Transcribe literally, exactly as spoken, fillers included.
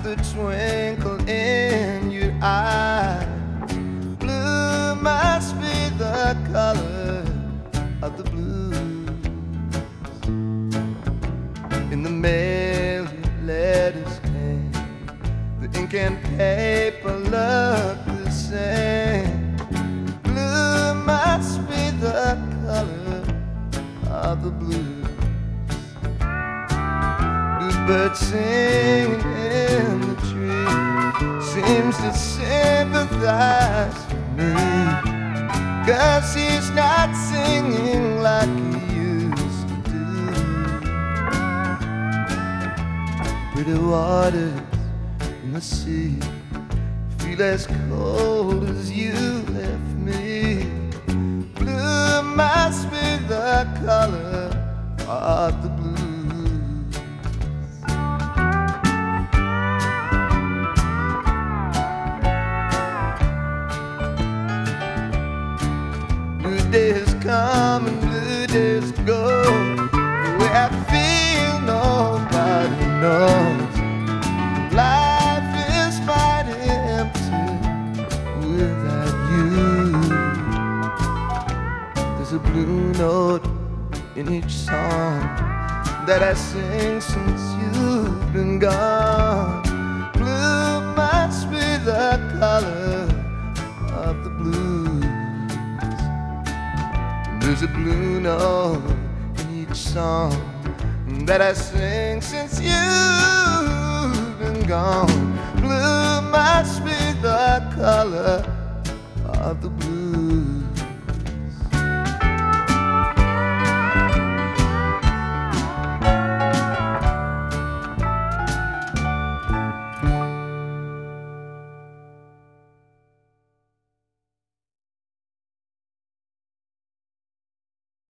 the twinkle in your eye. Blue must be the color of the blues. In the mail your letters came, the ink and paper look the same. Blue must be the color of the blues. Bluebird singing in the tree seems to sympathize with me, 'cause he's not singing like he used to do. Pretty waters in the sea feel as cold as you left me. Blue must be the color of the blues. Blue days come and blue days go. The way I feel nobody knows. Life is mighty empty without you. There's a blue note in each song that I sing since you've been gone. Blue must be the color of the blues. There's a blue note in each song that I sing since you've been gone. Blue must be the color of the blues.